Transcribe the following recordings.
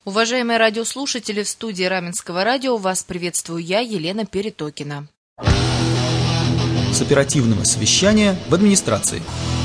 Уважаемые радиослушатели, в студии Раменского радио вас приветствую я, Елена Перетокина. С оперативного совещания в администрации.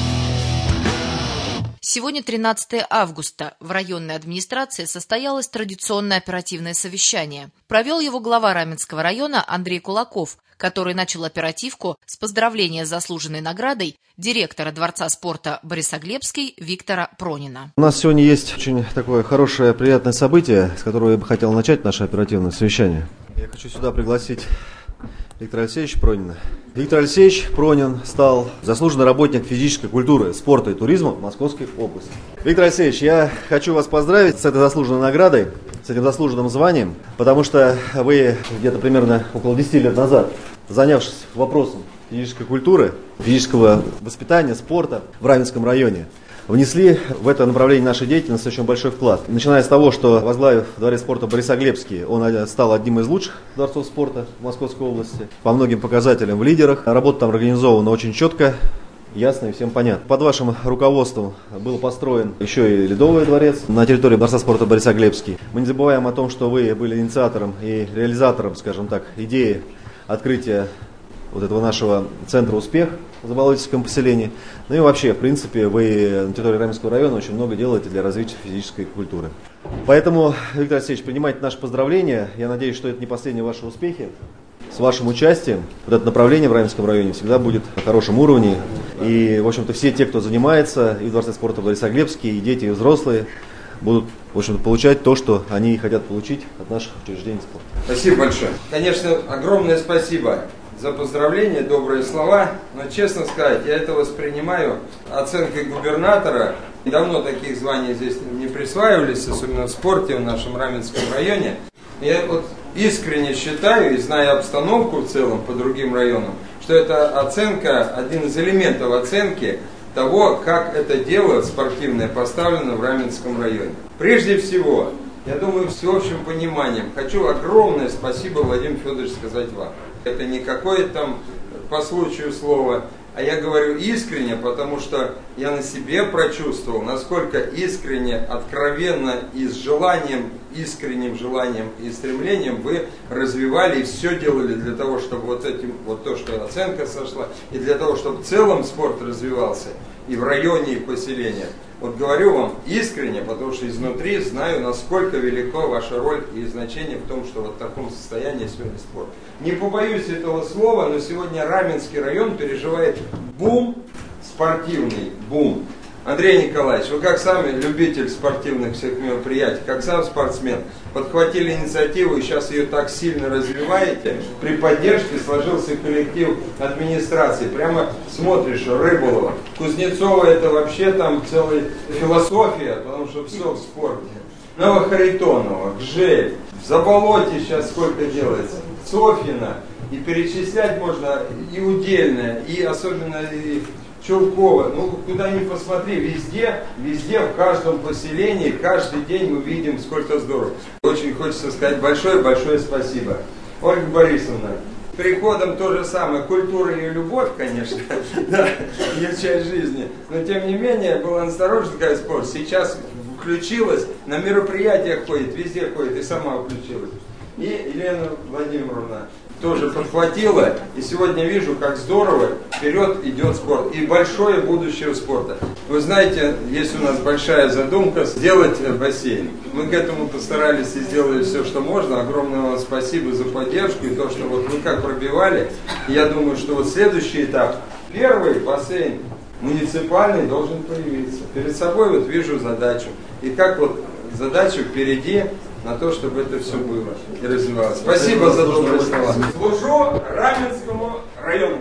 Сегодня 13 августа. В районной администрации состоялось традиционное оперативное совещание. Провел его глава Раменского района Андрей Кулаков, который начал оперативку с поздравления с заслуженной наградой директора Дворца спорта Борисоглебский Виктора Пронина. У нас сегодня есть очень такое хорошее, приятное событие, с которого я бы хотел начать наше оперативное совещание. Я хочу сюда пригласить Виктора Алексеевича Пронина. Виктор Алексеевич Пронин стал заслуженный работник физической культуры, спорта и туризма в Московской области. Виктор Алексеевич, я хочу вас поздравить с этой заслуженной наградой, с этим заслуженным званием, потому что вы где-то примерно около 10 лет назад, занявшись вопросом физической культуры, физического воспитания, спорта в Раменском районе, внесли в это направление нашей деятельности очень большой вклад. Начиная с того, что, возглавив Дворец спорта Борисоглебский, он стал одним из лучших дворцов спорта в Московской области, по многим показателям в лидерах. Работа там организована очень четко, ясно и всем понятно. Под вашим руководством был построен еще и Ледовый дворец на территории Дворца спорта Борисоглебский. Мы не забываем о том, что вы были инициатором и реализатором, скажем так, идеи открытия вот этого нашего центра «Успех» в Заболотистском поселении. Ну и вообще, в принципе, вы на территории Раменского района очень много делаете для развития физической культуры. Поэтому, Виктор Алексеевич, принимайте наши поздравления. Я надеюсь, что это не последние ваши успехи. С вашим участием вот это направление в Раменском районе всегда будет на хорошем уровне. И, в общем-то, все те, кто занимается и в Дворце спорта Борисоглебский, и дети, и взрослые, будут, в общем-то, получать то, что они хотят получить от наших учреждений спорта. Спасибо большое. Конечно, огромное спасибо за поздравления, добрые слова, но, честно сказать, я это воспринимаю оценкой губернатора. Давно таких званий здесь не присваивались, особенно в спорте в нашем Раменском районе. Я вот искренне считаю, и зная обстановку в целом по другим районам, что это оценка, один из элементов оценки того, как это дело спортивное поставлено в Раменском районе. Прежде всего, я думаю, всеобщим пониманием хочу огромное спасибо, Владимир Федорович, сказать вам. Это не какое-то там по случаю слово, а я говорю искренне, потому что я на себе прочувствовал, насколько искренне, откровенно и с желанием, искренним желанием и стремлением вы развивали и все делали для того, чтобы вот то, что оценка сошла, и для того, чтобы в целом спорт развивался и в районе, и в поселениях. Вот говорю вам искренне, потому что изнутри знаю, насколько велика ваша роль и значение в том, что вот в таком состоянии сегодня спорт. Не побоюсь этого слова, но сегодня Раменский район переживает бум, спортивный бум. Андрей Николаевич, вы как сами любитель спортивных всех мероприятий, как сам спортсмен, подхватили инициативу и сейчас ее так сильно развиваете. При поддержке сложился коллектив администрации. Прямо смотришь, Рыболова, Кузнецова, это вообще там целая философия, потому что все в спорте. Новохаритонова, Гжель, в Заболоте сейчас сколько делается, Софьина, и перечислять можно и Удельное, и особенно и Чулкова, ну куда ни посмотри, везде, в каждом поселении, каждый день мы видим, сколько здорово. Очень хочется сказать большое спасибо. Ольга Борисовна, с приходом то же самое, культура и любовь, конечно, да, ее часть жизни, но тем не менее, была осторожна такая спорт, сейчас включилась, на мероприятиях ходит, везде ходит, и сама включилась. И Елена Владимировна тоже подхватила, и сегодня вижу, как здорово вперед идет спорт, и большое будущее спорта. Вы знаете, есть у нас большая задумка сделать бассейн. Мы к этому постарались и сделали все, что можно. Огромное вам спасибо за поддержку и то, что вот вы как пробивали. Я думаю, что вот следующий этап, первый бассейн муниципальный должен появиться. Перед собой вот вижу задачу. И как вот задача впереди, на то, чтобы это все было и развивалось. Спасибо за добрые слова. Служу Раменскому району.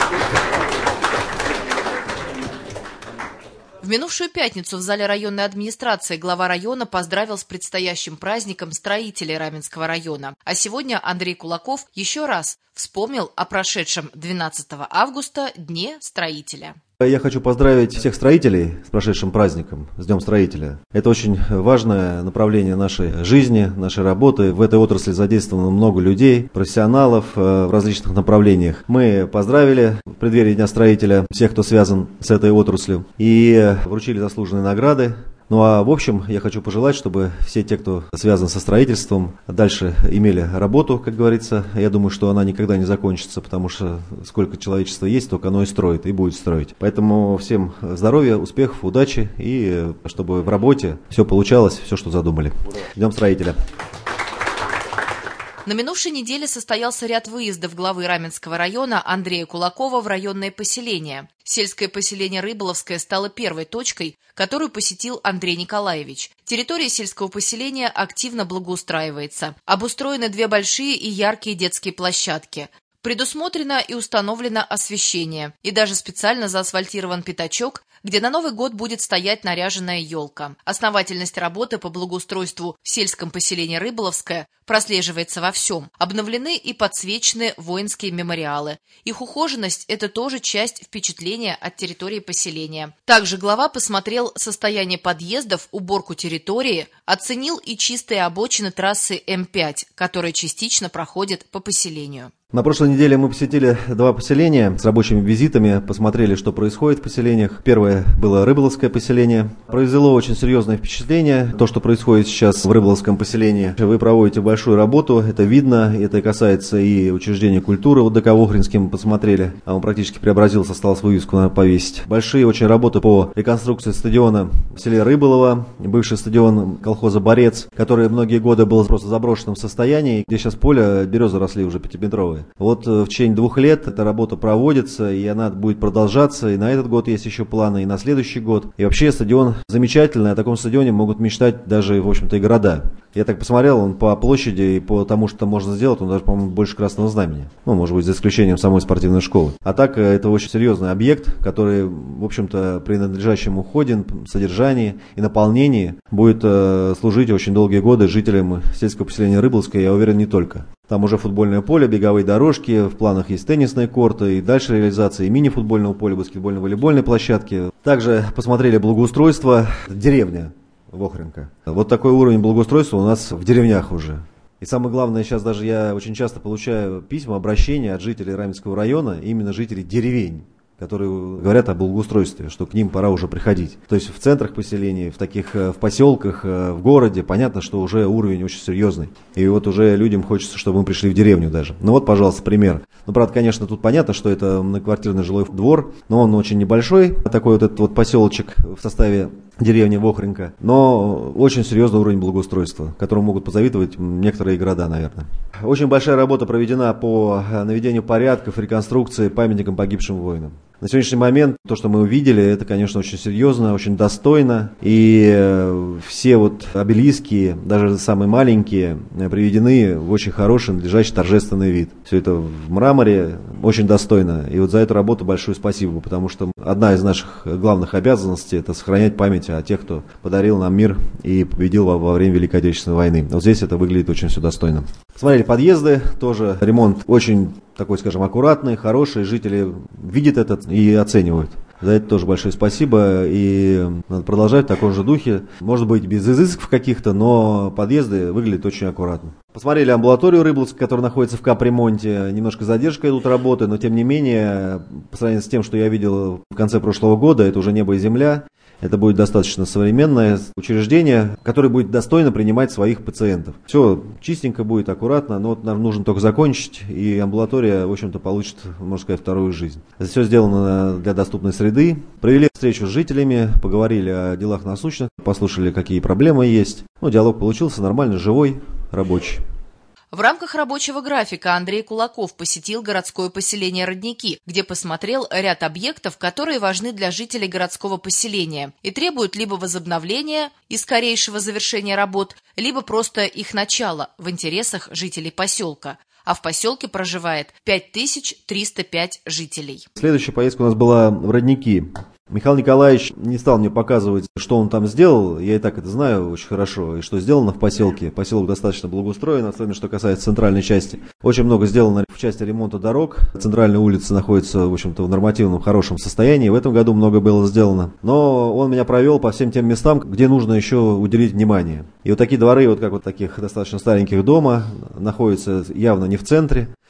В минувшую пятницу в зале районной администрации глава района поздравил с предстоящим праздником строителей Раменского района. А сегодня Андрей Кулаков еще раз вспомнил о прошедшем 12 августа Дне строителя. Я хочу поздравить всех строителей с прошедшим праздником, с Днем строителя. Это очень важное направление нашей жизни, нашей работы. В этой отрасли задействовано много людей, профессионалов в различных направлениях. Мы поздравили в преддверии Дня строителя всех, кто связан с этой отраслью, и вручили заслуженные награды Ну а в общем, я хочу пожелать, чтобы все те, кто связан со строительством, дальше имели работу, как говорится. Я думаю, что она никогда не закончится, потому что сколько человечества есть, только оно и строит, и будет строить. Поэтому всем здоровья, успехов, удачи, и чтобы в работе все получалось, все, что задумали. Днем строителя! На минувшей неделе состоялся ряд выездов главы Раменского района Андрея Кулакова в районное поселение. Сельское поселение Рыболовское стало первой точкой, которую посетил Андрей Николаевич. Территория сельского поселения активно благоустраивается. Обустроены 2 большие и яркие детские площадки. Предусмотрено и установлено освещение, и даже специально заасфальтирован пятачок, где на Новый год будет стоять наряженная елка. Основательность работы по благоустройству в сельском поселении Рыболовское прослеживается во всем. Обновлены и подсвечены воинские мемориалы. Их ухоженность – это тоже часть впечатления от территории поселения. Также глава посмотрел состояние подъездов, уборку территории, оценил и чистые обочины трассы М5, которая частично проходит по поселению. На прошлой неделе мы посетили 2 поселения с рабочими визитами, посмотрели, что происходит в поселениях. Первое было Рыболовское поселение. Произвело очень серьезное впечатление то, что происходит сейчас в Рыболовском поселении. Вы проводите большую работу, это видно, это касается и учреждения культуры. Вот ДК Охринским посмотрели, а он практически преобразился, осталось вывеску надо повесить. Большие очень работы по реконструкции стадиона в селе Рыболово, бывший стадион колхоза «Борец», который многие годы был просто в заброшенном состоянии, где сейчас поле, березы росли уже 5-метровые. Вот в течение 2 лет эта работа проводится, и она будет продолжаться, и на этот год есть еще планы, и на следующий год. И вообще стадион замечательный, о таком стадионе могут мечтать даже, в общем-то, и города. Я так посмотрел, он по площади и по тому, что там можно сделать, он даже, по-моему, больше Красного Знамени. Ну, может быть, за исключением самой спортивной школы. А так, это очень серьезный объект, который, в общем-то, при надлежащем уходе, содержании и наполнении будет служить очень долгие годы жителям сельского поселения Рыболовское, я уверен, не только. Там уже футбольное поле, беговые дорожки, в планах есть теннисные корты, и дальше реализация и мини-футбольного поля, баскетбольно-волейбольной площадки. Также посмотрели благоустройство деревня Вохренко. Вот такой уровень благоустройства у нас в деревнях уже. И самое главное, сейчас даже я очень часто получаю письма, обращения от жителей Раменского района, именно жителей деревень, которые говорят о благоустройстве, что к ним пора уже приходить. То есть в центрах поселений, в поселках, в городе, понятно, что уже уровень очень серьезный. И вот уже людям хочется, чтобы мы пришли в деревню даже. Ну вот, пожалуйста, пример. Ну, правда, конечно, тут понятно, что это многоквартирный жилой двор, но он очень небольшой, такой вот этот вот поселочек в составе деревни Вохренко, но очень серьезный уровень благоустройства, которому могут позавидовать некоторые города, наверное. Очень большая работа проведена по наведению порядков, реконструкции памятникам погибшим воинам. На сегодняшний момент то, что мы увидели, это, конечно, очень серьезно, очень достойно. И все вот обелиски, даже самые маленькие, приведены в очень хороший, надлежащий торжественный вид. Все это в мраморе, очень достойно. И вот за эту работу большое спасибо, потому что одна из наших главных обязанностей – это сохранять память о тех, кто подарил нам мир и победил во время Великой Отечественной войны. Вот здесь это выглядит очень все достойно. Смотрели подъезды, тоже ремонт очень такой, скажем, аккуратный, хороший, жители видят это и оценивают. За это тоже большое спасибо, и надо продолжать в таком же духе. Может быть, без изысков каких-то, но подъезды выглядят очень аккуратно. Посмотрели амбулаторию Рыболовскую, которая находится в капремонте. Немножко задержка идут работы, но тем не менее, по сравнению с тем, что я видел в конце прошлого года, это уже небо и земля. Это будет достаточно современное учреждение, которое будет достойно принимать своих пациентов. Все чистенько будет, аккуратно, но вот нам нужно только закончить, и амбулатория, в общем-то, получит, можно сказать, вторую жизнь. Все сделано для доступной среды. Провели встречу с жителями, поговорили о делах насущных, послушали, какие проблемы есть. Диалог получился нормальный, живой, рабочий. В рамках рабочего графика Андрей Кулаков посетил городское поселение Родники, где посмотрел ряд объектов, которые важны для жителей городского поселения и требуют либо возобновления и скорейшего завершения работ, либо просто их начала в интересах жителей поселка. А в поселке проживает 5305 жителей. Следующая поездка у нас была в Родники. Михаил Николаевич не стал мне показывать, что он там сделал, я и так это знаю очень хорошо, и что сделано в поселке. Поселок достаточно благоустроен, особенно что касается центральной части. Очень много сделано в части ремонта дорог. Центральная улица находится, в общем-то, в нормативном хорошем состоянии. В этом году много было сделано. Но он меня провел по всем тем местам, где нужно еще уделить внимание. И вот такие дворы, вот как вот таких достаточно стареньких дома, находятся явно не в центре.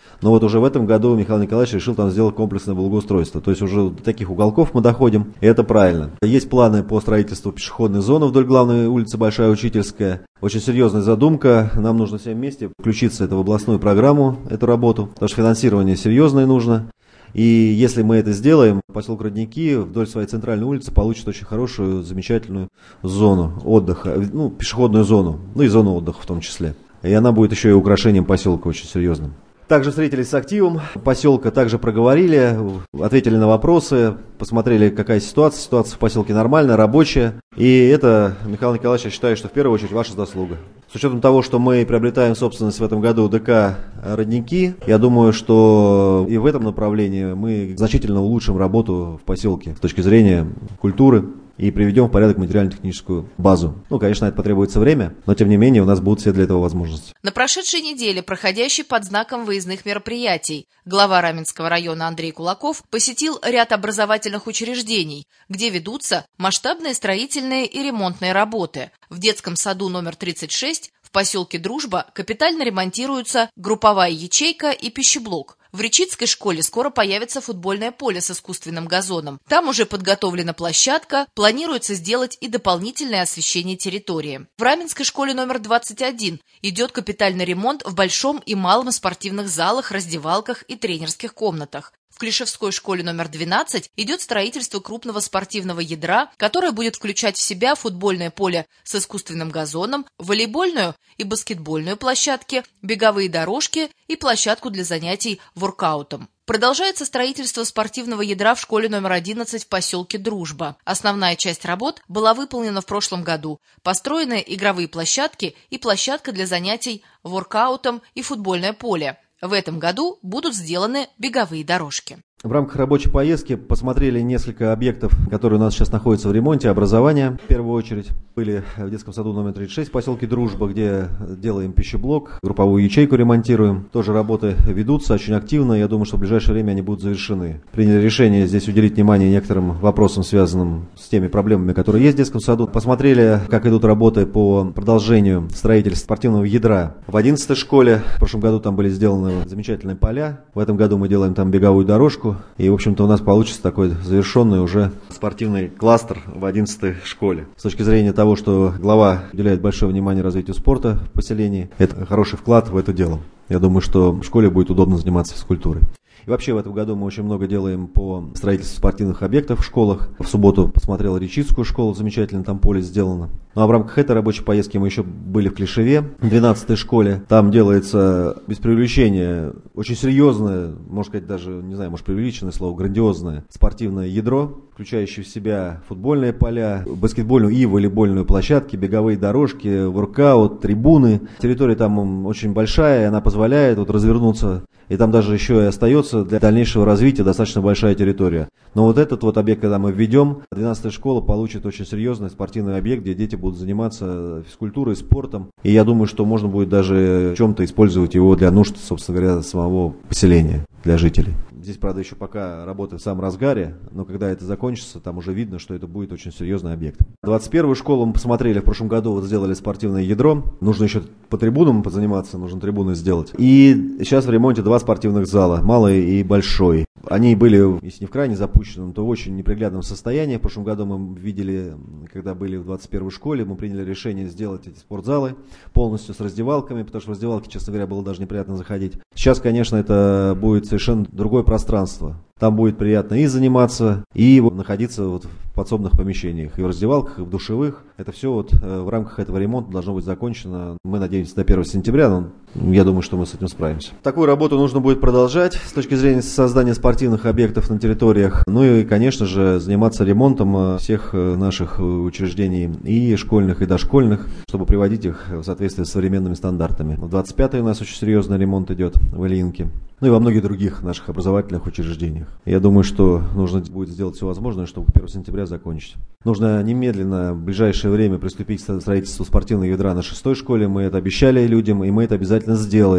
Но вот уже в этом году Михаил Николаевич решил там сделать комплексное благоустройство. То есть уже до таких уголков мы доходим, и это правильно. Есть планы по строительству пешеходной зоны вдоль главной улицы Большая Учительская. Очень серьезная задумка. Нам нужно всем вместе включиться в областную программу, эту работу, потому что финансирование серьезное нужно. И если мы это сделаем, поселок Родники вдоль своей центральной улицы получит очень хорошую, замечательную зону отдыха, пешеходную зону, и зону отдыха в том числе. И она будет еще и украшением поселка очень серьезным. Также встретились с активом поселка, также проговорили, ответили на вопросы, посмотрели, какая ситуация. Ситуация в поселке нормальная, рабочая. И это, Михаил Николаевич, я считаю, что в первую очередь ваша заслуга. С учетом того, что мы приобретаем собственность в этом году ДК «Родники», я думаю, что и в этом направлении мы значительно улучшим работу в поселке с точки зрения культуры и приведем в порядок материально-техническую базу. Конечно, это потребуется время, но тем не менее у нас будут все для этого возможности. На прошедшей неделе, проходящей под знаком выездных мероприятий, глава Раменского района Андрей Кулаков посетил ряд образовательных учреждений, где ведутся масштабные строительные и ремонтные работы. В детском саду номер 36 в поселке Дружба капитально ремонтируются групповая ячейка и пищеблок. В Речицкой школе скоро появится футбольное поле с искусственным газоном. Там уже подготовлена площадка, планируется сделать и дополнительное освещение территории. В Раменской школе номер 21 идет капитальный ремонт в большом и малом спортивных залах, раздевалках и тренерских комнатах. В Клишевской школе номер 12 идет строительство крупного спортивного ядра, которое будет включать в себя футбольное поле с искусственным газоном, волейбольную и баскетбольную площадки, беговые дорожки и площадку для занятий воркаутом. Продолжается строительство спортивного ядра в школе номер 11 в поселке Дружба. Основная часть работ была выполнена в прошлом году. Построены игровые площадки и площадка для занятий воркаутом и футбольное поле. В этом году будут сделаны беговые дорожки. В рамках рабочей поездки посмотрели несколько объектов, которые у нас сейчас находятся в ремонте, образования в первую очередь. Были в детском саду номер 36 в поселке Дружба, где делаем пищеблок, групповую ячейку ремонтируем. Тоже работы ведутся очень активно, я думаю, что в ближайшее время они будут завершены. Приняли решение здесь уделить внимание некоторым вопросам, связанным с теми проблемами, которые есть в детском саду. Посмотрели, как идут работы по продолжению строительства спортивного ядра в 11-й школе. В прошлом году там были сделаны замечательные поля. В этом году мы делаем там беговую дорожку. И, в общем-то, у нас получится такой завершенный уже спортивный кластер в 11-й школе. С точки зрения того, что глава уделяет большое внимание развитию спорта в поселении, это хороший вклад в это дело. Я думаю, что в школе будет удобно заниматься физкультурой. И вообще в этом году мы очень много делаем по строительству спортивных объектов в школах. В субботу посмотрел Речицкую школу, замечательно, там поле сделано. Ну а в рамках этой рабочей поездки мы еще были в Клишеве, в 12-й школе. Там делается, без преувеличения, очень серьезное, можно сказать даже, не знаю, может преувеличенное слово, грандиозное спортивное ядро, включающее в себя футбольные поля, баскетбольную и волейбольную площадки, беговые дорожки, воркаут, трибуны. Территория там очень большая, и она позволяет развернуться. И там даже еще и остается для дальнейшего развития достаточно большая территория. Но вот этот объект, когда мы введем, 12-я школа получит очень серьезный спортивный объект, где дети будут заниматься физкультурой, спортом. И я думаю, что можно будет даже в чем-то использовать его для нужд, собственно говоря, самого поселения, для жителей. Здесь, правда, еще пока работа в самом разгаре, но когда это закончится, там уже видно, что это будет очень серьезный объект. 21-ю школу мы посмотрели, в прошлом году сделали спортивное ядро. Нужно еще по трибунам позаниматься, нужно трибуны сделать. И сейчас в ремонте 2 спортивных зала, малый и большой. Они были, если не в крайне запущенном, то в очень неприглядном состоянии. В прошлом году мы видели, когда были в 21-й школе, мы приняли решение сделать эти спортзалы полностью с раздевалками, потому что в раздевалки, честно говоря, было даже неприятно заходить. Сейчас, конечно, это будет совершенно другое пространство. Там будет приятно и заниматься, и находиться в подсобных помещениях, и в раздевалках, и в душевых. Это все в рамках этого ремонта должно быть закончено. Мы надеемся до 1 сентября, но я думаю, что мы с этим справимся. Такую работу нужно будет продолжать с точки зрения создания спортивных объектов на территориях. Ну и, конечно же, заниматься ремонтом всех наших учреждений, и школьных, и дошкольных, чтобы приводить их в соответствие с современными стандартами. В 25-й у нас очень серьезный ремонт идет в Ильинке. Ну и во многих других наших образовательных учреждениях. Я думаю, что нужно будет сделать все возможное, чтобы к 1 сентября закончить. Нужно немедленно, в ближайшее время, приступить к строительству спортивного ядра на 6-й школе. Мы это обещали людям, и мы это обязательно сделаем.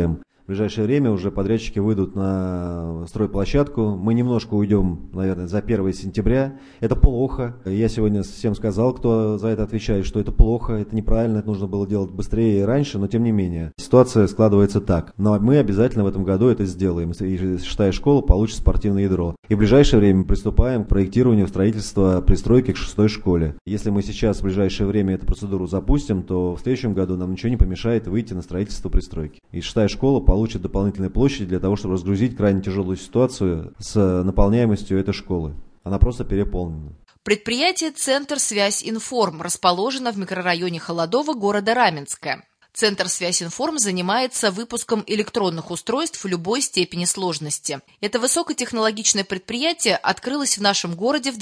В ближайшее время уже подрядчики выйдут на стройплощадку. Мы немножко уйдем, наверное, за 1 сентября. Это плохо. Я сегодня всем сказал, кто за это отвечает, что это плохо, это неправильно, это нужно было делать быстрее и раньше, но тем не менее. Ситуация складывается так. Но мы обязательно в этом году это сделаем. И шестая школа получит спортивное ядро. И в ближайшее время мы приступаем к проектированию строительства пристройки к шестой школе. Если мы сейчас в ближайшее время эту процедуру запустим, то в следующем году нам ничего не помешает выйти на строительство пристройки. И шестая школа получит дополнительные площади для того, чтобы разгрузить крайне тяжелую ситуацию с наполняемостью этой школы. Она просто переполнена. Предприятие «Центр Связь Информ» расположено в микрорайоне Холодово города Раменска. Центр Связь Информ занимается выпуском электронных устройств любой степени сложности. Это высокотехнологичное предприятие открылось в нашем городе в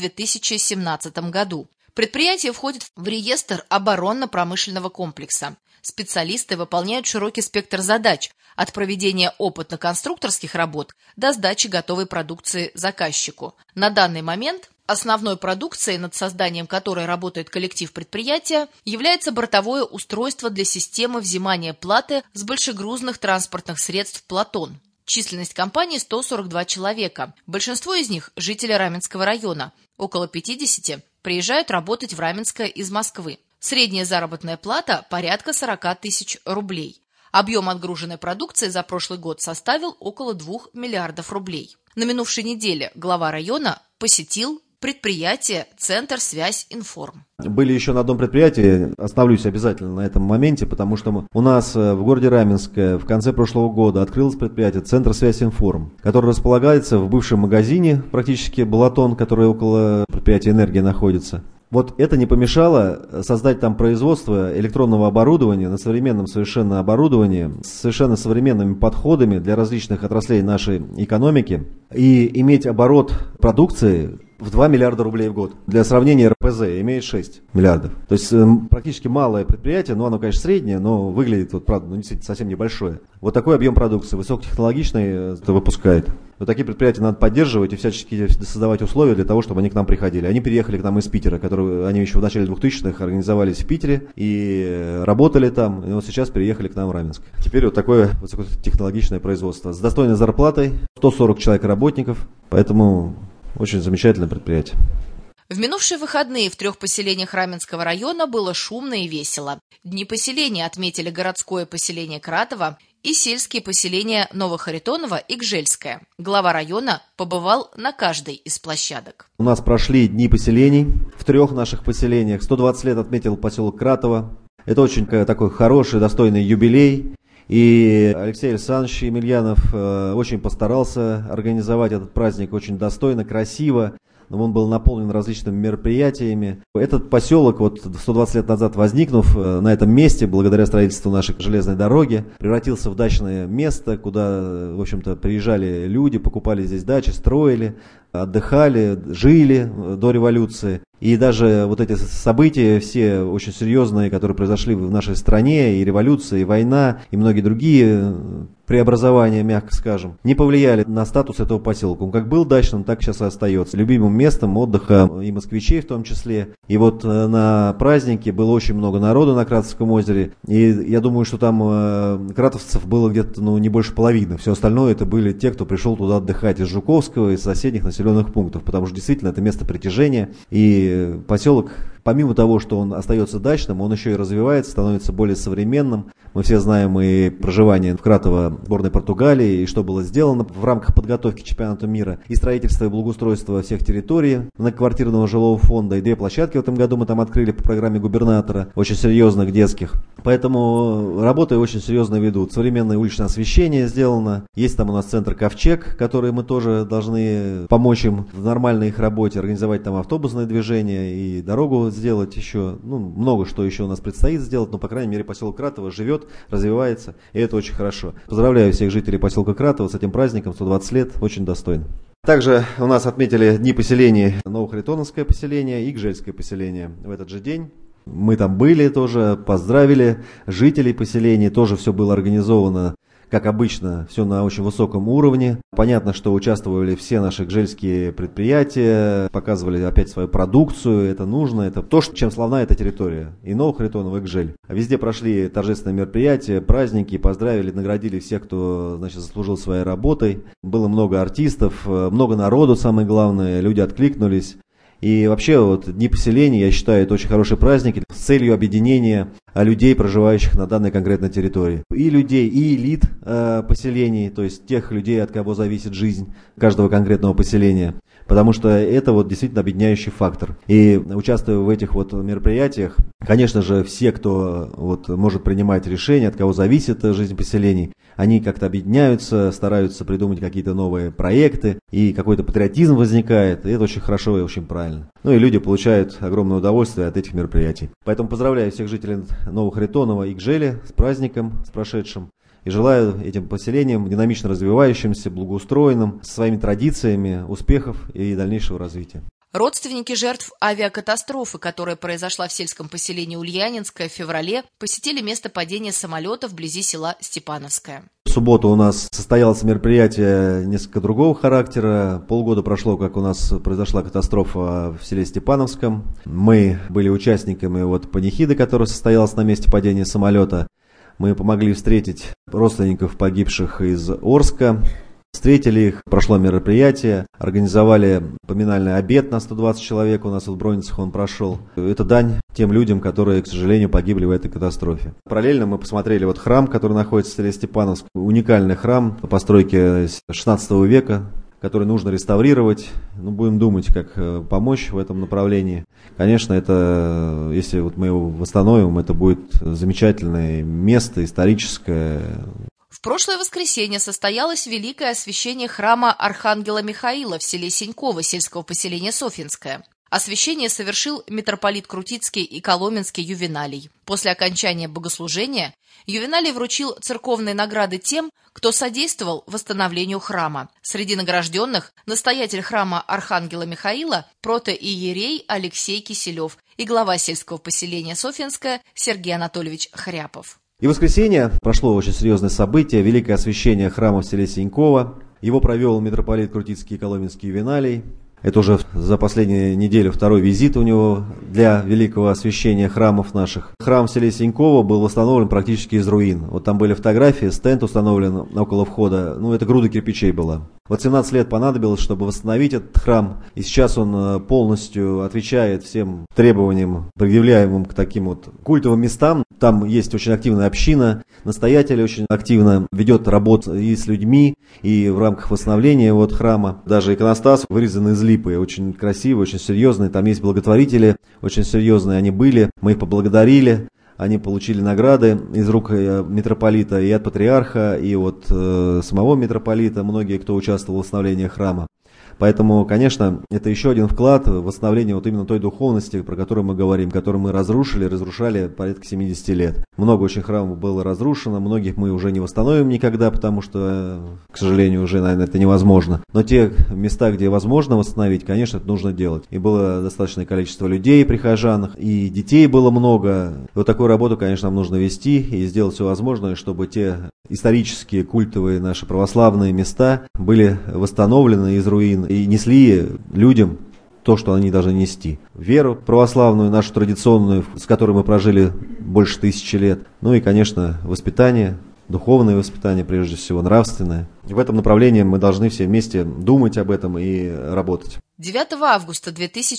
2017 году. Предприятие входит в реестр оборонно-промышленного комплекса. Специалисты выполняют широкий спектр задач, от проведения опытно-конструкторских работ до сдачи готовой продукции заказчику. На данный момент основной продукцией, над созданием которой работает коллектив предприятия, является бортовое устройство для системы взимания платы с большегрузных транспортных средств «Платон». Численность компании 142 человека. Большинство из них – жители Раменского района. Около 50 приезжают работать в Раменское из Москвы. Средняя заработная плата – порядка 40 тысяч рублей. Объем отгруженной продукции за прошлый год составил около 2 миллиардов рублей. На минувшей неделе глава района посетил предприятие «Центр Связь Информ». Были еще на одном предприятии, остановлюсь обязательно на этом моменте, потому что у нас в городе Раменское в конце прошлого года открылось предприятие «Центр Связь Информ», которое располагается в бывшем магазине, практически Балатон, который около предприятия «Энергия» находится. Вот это не помешало создать там производство электронного оборудования на современном совершенно оборудовании, с совершенно современными подходами для различных отраслей нашей экономики и иметь оборот продукции в 2 миллиарда рублей в год. Для сравнения, РПЗ имеет 6 миллиардов. То есть практически малое предприятие, но оно, конечно, среднее, но выглядит, вот, правда, действительно совсем небольшое. Вот такой объем продукции, высокотехнологичный, это выпускает. Вот такие предприятия надо поддерживать и всячески создавать условия для того, чтобы они к нам приходили. Они переехали к нам из Питера, они еще в начале 2000-х организовались в Питере и работали там, и вот сейчас переехали к нам в Раменск. Теперь вот такое высокотехнологичное производство с достойной зарплатой, 140 человек работников, поэтому очень замечательное предприятие. В минувшие выходные в 3 поселениях Раменского района было шумно и весело. Дни поселения отметили городское поселение Кратово и сельские поселения Новохаритоново и Гжельское. Глава района побывал на каждой из площадок. У нас прошли дни поселений в 3 наших поселениях. 120 лет отметил поселок Кратово. Это очень такой хороший, достойный юбилей. И Алексей Александрович Емельянов очень постарался организовать этот праздник очень достойно, красиво. Он был наполнен различными мероприятиями. Этот поселок, вот 120 лет назад возникнув на этом месте, благодаря строительству нашей железной дороги, превратился в дачное место, куда, в общем-то, приезжали люди, покупали здесь дачи, строили, отдыхали, жили до революции. И даже вот эти события все очень серьезные, которые произошли в нашей стране, и революция, и война, и многие другие преобразования, мягко скажем, не повлияли на статус этого поселка. Он как был дачным, так сейчас и остается. Любимым местом отдыха и москвичей в том числе. И вот на празднике было очень много народу на Кратовском озере. И я думаю, что там кратовцев было где-то не больше половины. Все остальное это были те, кто пришел туда отдыхать из Жуковского, из соседних населенных пунктов. Потому что действительно это место притяжения. И поселок, помимо того, что он остается дачным, он еще и развивается, становится более современным. Мы все знаем и проживание в Кратово сборной Португалии, и что было сделано в рамках подготовки чемпионата мира, и строительство и благоустройство всех территорий многоквартирного жилого фонда, и 2 площадки в этом году мы там открыли по программе губернатора, очень серьезных детских. Поэтому работы очень серьезно ведут. Современное уличное освещение сделано. Есть там у нас центр «Ковчег», который мы тоже должны помочь им в нормальной их работе, организовать там автобусное движение и дорогу сделать еще. Много что еще у нас предстоит сделать, но, по крайней мере, поселок Кратово живет, развивается, и это очень хорошо. Поздравляю всех жителей поселка Кратово с этим праздником, 120 лет, очень достойно. Также у нас отметили дни поселений Новохаритоновское поселение и Гжельское поселение в этот же день. Мы там были тоже, поздравили жителей поселений, тоже все было организовано как обычно, все на очень высоком уровне. Понятно, что участвовали все наши гжельские предприятия, показывали опять свою продукцию. Это нужно, это то, чем славна эта территория. И Новый Харитонов, и Гжель. Везде прошли торжественные мероприятия, праздники, поздравили, наградили всех, кто, значит, заслужил своей работой. Было много артистов, много народу, самое главное, люди откликнулись. И вообще вот Дни поселений, я считаю, это очень хорошие праздники с целью объединения людей, проживающих на данной конкретной территории. И людей, и элит поселений, то есть тех людей, от кого зависит жизнь каждого конкретного поселения. Потому что это вот действительно объединяющий фактор. И участвуя в этих вот мероприятиях, конечно же, все, кто вот может принимать решения, от кого зависит жизнь поселений, они как-то объединяются, стараются придумать какие-то новые проекты, и какой-то патриотизм возникает, и это очень хорошо и очень правильно. Ну и люди получают огромное удовольствие от этих мероприятий. Поэтому поздравляю всех жителей Нового Харитонова и Гжели с праздником, с прошедшим. И желаю этим поселениям, динамично развивающимся, благоустроенным, со своими традициями, успехов и дальнейшего развития. Родственники жертв авиакатастрофы, которая произошла в сельском поселении Ульянинское в феврале, посетили место падения самолета вблизи села Степановское. В субботу у нас состоялось мероприятие несколько другого характера. Полгода прошло, как у нас произошла катастрофа в селе Степановском. Мы были участниками панихиды, которая состоялась на месте падения самолета. Мы помогли встретить родственников погибших из Орска. Встретили их, прошло мероприятие, организовали поминальный обед на 120 человек, у нас в Броницах он прошел. Это дань тем людям, которые, к сожалению, погибли в этой катастрофе. Параллельно мы посмотрели храм, который находится в селе Степановск. Уникальный храм по постройке 16 века, который нужно реставрировать. Будем думать, как помочь в этом направлении. Конечно, это, если мы его восстановим, это будет замечательное место, историческое. В прошлое воскресенье состоялось великое освящение храма Архангела Михаила в селе Сеньково сельского поселения Софьинское. Освящение совершил митрополит Крутицкий и Коломенский Ювеналий. После окончания богослужения Ювеналий вручил церковные награды тем, кто содействовал восстановлению храма. Среди награжденных настоятель храма Архангела Михаила, протоиерей Алексей Киселев и глава сельского поселения Софьинское Сергей Анатольевич Хряпов. И в воскресенье прошло очень серьезное событие, великое освящение храма в селе Сеньково. Его провел митрополит Крутицкий и Коломенский Ювеналий. Это уже за последнюю неделю второй визит у него для великого освящения храмов наших. Храм в селе Сеньково был восстановлен практически из руин. Там были фотографии, стенд установлен около входа. Это груда кирпичей была. 17 лет понадобилось, чтобы восстановить этот храм. И сейчас он полностью отвечает всем требованиям, предъявляемым к таким культовым местам. Там есть очень активная община. Настоятель очень активно ведет работу и с людьми, и в рамках восстановления храма. Даже иконостас вырезан из липы. Очень красивый, очень серьезный. Там есть благотворители очень серьезные. Они были. Мы их поблагодарили. Они получили награды из рук митрополита и от патриарха, и от самого митрополита, многие, кто участвовал в восстановлении храма. Поэтому, конечно, это еще один вклад в восстановление именно той духовности, про которую мы говорим, которую мы разрушали порядка 70 лет. Много очень храмов было разрушено, многих мы уже не восстановим никогда, потому что, к сожалению, уже, наверное, это невозможно. Но те места, где возможно восстановить, конечно, это нужно делать. И было достаточное количество людей, прихожан, и детей было много. Такую работу, конечно, нам нужно вести и сделать все возможное, чтобы те исторические, культовые наши православные места были восстановлены из руин и несли людям то, что они должны нести. Веру православную, нашу традиционную, с которой мы прожили больше 1000 лет. И, конечно, воспитание, духовное воспитание, прежде всего, нравственное. И в этом направлении мы должны все вместе думать об этом и работать. 9 августа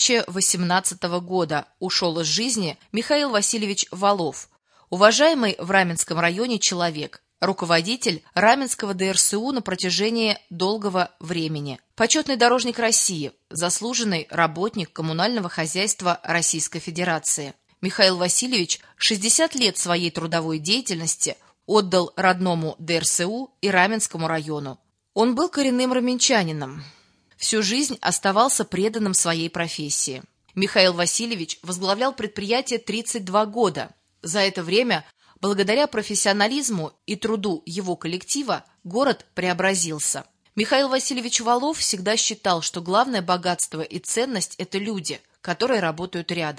2018 года ушел из жизни Михаил Васильевич Валов, уважаемый в Раменском районе человек, руководитель Раменского ДРСУ на протяжении долгого времени, почетный дорожник России, заслуженный работник коммунального хозяйства Российской Федерации. Михаил Васильевич 60 лет своей трудовой деятельности отдал родному ДРСУ и Раменскому району. Он был коренным раменчанином. Всю жизнь оставался преданным своей профессии. Михаил Васильевич возглавлял предприятие 32 года. За это время, благодаря профессионализму и труду его коллектива, город преобразился. Михаил Васильевич Валов всегда считал, что главное богатство и ценность – это люди, которые работают рядом.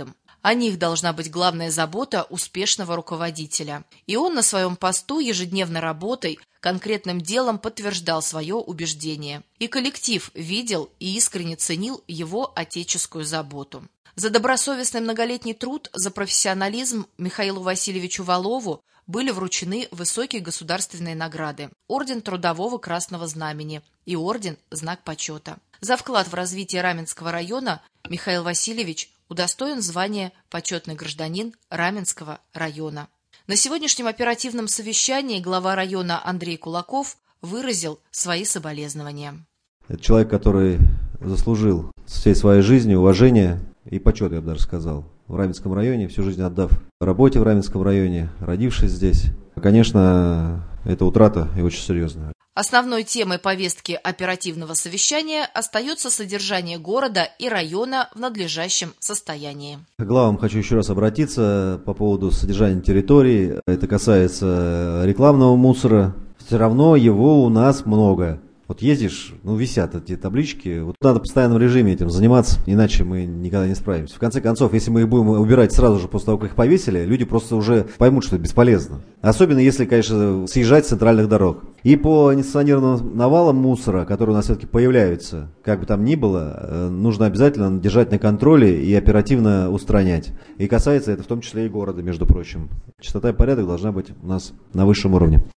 О них должна быть главная забота успешного руководителя. И он на своем посту ежедневной работой, конкретным делом подтверждал свое убеждение. И коллектив видел и искренне ценил его отеческую заботу. За добросовестный многолетний труд, за профессионализм Михаилу Васильевичу Валову были вручены высокие государственные награды: орден Трудового Красного Знамени и орден Знак почета. За вклад в развитие Раменского района Михаил Васильевич удостоен звания почетный гражданин Раменского района. На сегодняшнем оперативном совещании глава района Андрей Кулаков выразил свои соболезнования. Это человек, который заслужил всей своей жизнью уважение и почет, я бы даже сказал, в Раменском районе, всю жизнь отдав работе в Раменском районе, родившись здесь. Конечно, эта утрата и очень серьезная. Основной темой повестки оперативного совещания остается содержание города и района в надлежащем состоянии. К главам хочу еще раз обратиться по поводу содержания территории. Это касается рекламного мусора. Все равно его у нас много. Вот ездишь, висят эти таблички. Вот надо в постоянном режиме этим заниматься, иначе мы никогда не справимся. В конце концов, если мы их будем убирать сразу же после того, как их повесили, люди просто уже поймут, что это бесполезно. Особенно если, конечно, съезжать с центральных дорог. И по несанкционированным навалам мусора, которые у нас все-таки появляются, как бы там ни было, нужно обязательно держать на контроле и оперативно устранять. И касается это в том числе и города, между прочим. Чистота и порядок должна быть у нас на высшем уровне.